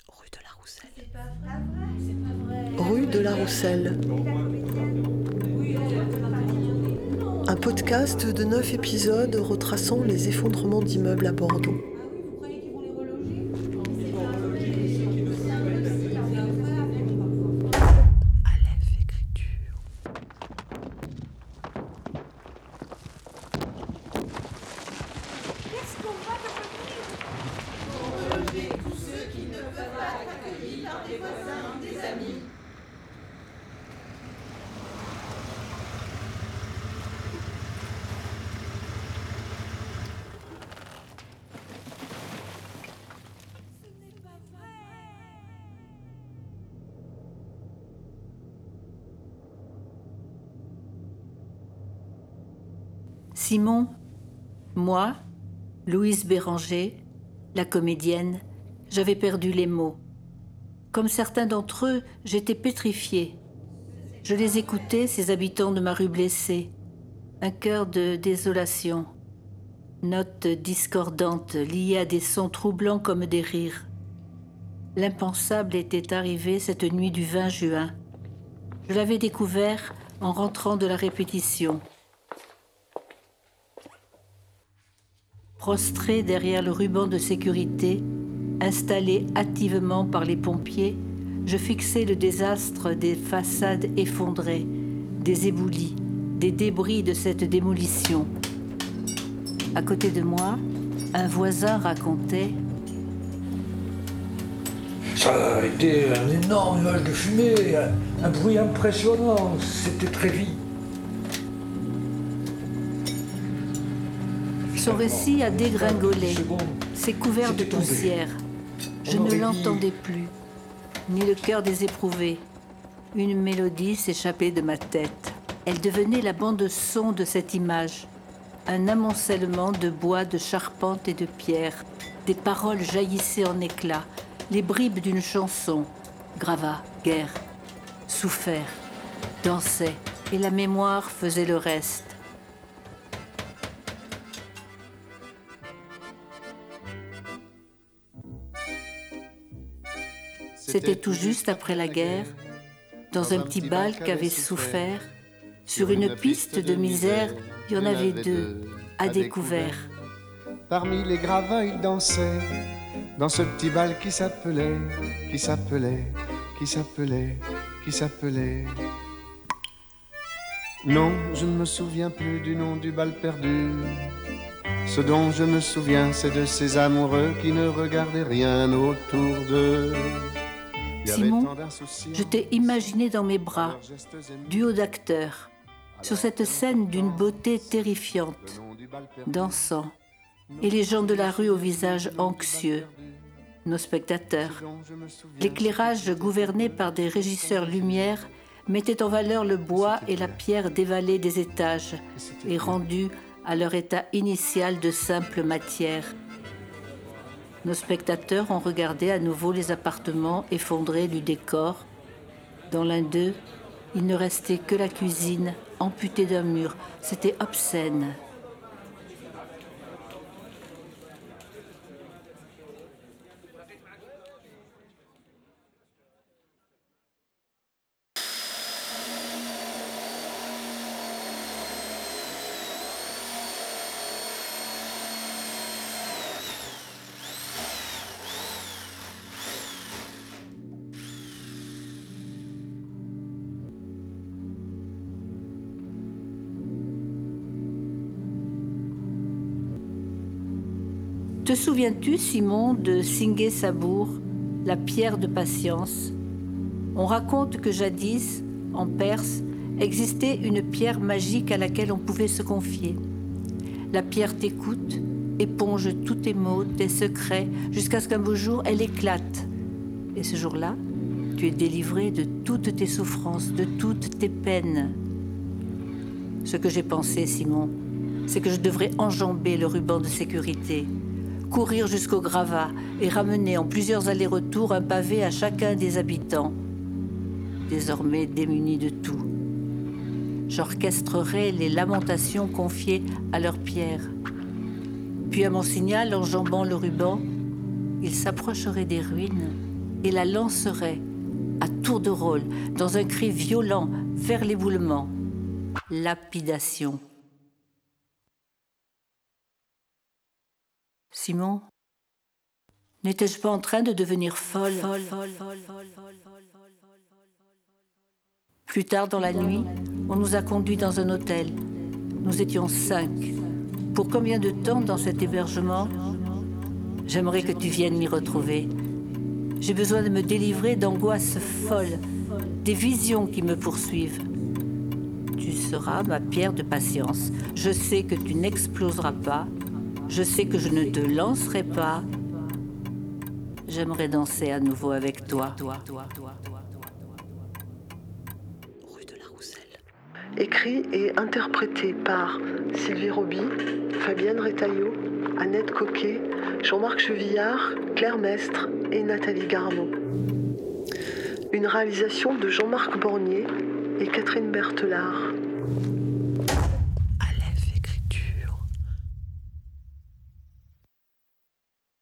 Rue de la Rousselle. Rue de la Rousselle. Un podcast de 9 épisodes retraçant les effondrements d'immeubles à Bordeaux. Aleph écriture. Qu'est-ce qu'on va devenir? Reloger tous ceux qui ne peuvent pas être accueillis, des voisins, des amis. Ce n'est pas vrai. Simon, moi, Louise Béranger, la comédienne, j'avais perdu les mots. Comme certains d'entre eux, j'étais pétrifiée. Je les écoutais, ces habitants de ma rue blessée. Un cœur de désolation. Notes discordantes liées à des sons troublants comme des rires. L'impensable était arrivé cette nuit du 20 juin. Je l'avais découvert en rentrant de la répétition. Prostré derrière le ruban de sécurité, installé hâtivement par les pompiers, je fixais le désastre des façades effondrées, des éboulis, des débris de cette démolition. À côté de moi, un voisin racontait « Ça a été un énorme nuage de fumée, un bruit impressionnant, c'était très vite. » Son récit a dégringolé, c'est couvert de poussière. Je ne l'entendais plus, ni le cœur des éprouvés. Une mélodie s'échappait de ma tête. Elle devenait la bande-son de cette image. Un amoncellement de bois, de charpente et de pierre. Des paroles jaillissaient en éclats, les bribes d'une chanson. Gravats, guerre, souffert, dansait, et la mémoire faisait le reste. C'était tout juste après la guerre, dans un petit bal qu'avait souffert. Sur une piste de misère, il y en avait deux, à découvert. Parmi les gravats, il dansait, dans ce petit bal qui s'appelait. Non, je ne me souviens plus du nom du bal perdu. Ce dont je me souviens, c'est de ces amoureux qui ne regardaient rien autour d'eux. Simon, je t'ai imaginé dans mes bras, duo d'acteurs, sur cette scène d'une beauté terrifiante, dansant, et les gens de la rue au visage anxieux, nos spectateurs. L'éclairage gouverné par des régisseurs lumière mettait en valeur le bois et la pierre dévalée des étages et rendus à leur état initial de simple matière. Nos spectateurs ont regardé à nouveau les appartements effondrés du décor. Dans l'un d'eux, il ne restait que la cuisine, amputée d'un mur. C'était obscène. Te souviens-tu, Simon, de Singhé Sabour, la pierre de patience? On raconte que jadis, en Perse, existait une pierre magique à laquelle on pouvait se confier. La pierre t'écoute, éponge tous tes maux, tes secrets, jusqu'à ce qu'un beau jour, elle éclate. Et ce jour-là, tu es délivré de toutes tes souffrances, de toutes tes peines. Ce que j'ai pensé, Simon, c'est que je devrais enjamber le ruban de sécurité, courir jusqu'au gravat et ramener en plusieurs allers-retours un pavé à chacun des habitants, désormais démunis de tout. J'orchestrerai les lamentations confiées à leurs pierres. Puis à mon signal, enjambant le ruban, ils s'approcheraient des ruines et la lancerai à tour de rôle dans un cri violent vers l'éboulement. Lapidation. Simon, n'étais-je pas en train de devenir folle? Plus tard dans la nuit, on nous a conduits dans un hôtel. Nous étions 5. Pour combien de temps dans cet hébergement? J'aimerais que tu viennes m'y retrouver. J'ai besoin de me délivrer d'angoisses folles, des visions qui me poursuivent. Tu seras ma pierre de patience. Je sais que tu n'exploseras pas. Je sais que je ne te lancerai pas. J'aimerais danser à nouveau avec toi. Rue de la Rousselle. Écrit et interprété par Sylvie Roby, Fabienne Retailleau, Annette Coquet, Jean-Marc Chevillard, Claire Mestre et Nathalie Garneau. Une réalisation de Jean-Marc Bornier et Catherine Berthelard.